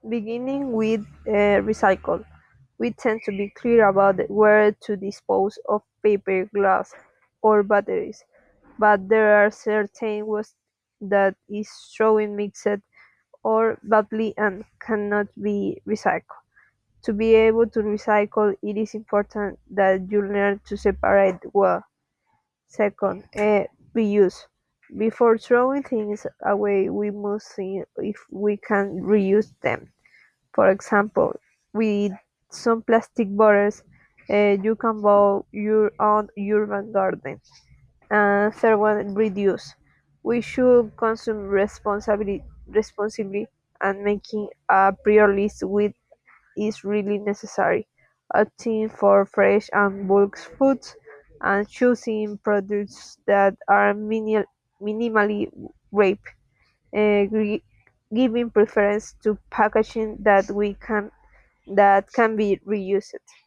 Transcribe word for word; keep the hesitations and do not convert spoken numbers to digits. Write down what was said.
Beginning with uh, recycle, we tend to be clear about where to dispose of paper, glass, or batteries, but there are certain waste that is thrown mixed or badly and cannot be recycled. To be able to recycle, it is important that you learn to separate well. Second, eh, reuse. Before throwing things away, we must see if we can reuse them. For example, with some plastic bottles, uh, you can buy your own urban garden. And third one, reduce. We should consume responsibly, responsibly and making a prior list with is really necessary. Opting for fresh and bulk foods and choosing products that are mini- minimally wrapped, uh, gri- giving preference to packaging that we can that can be reused.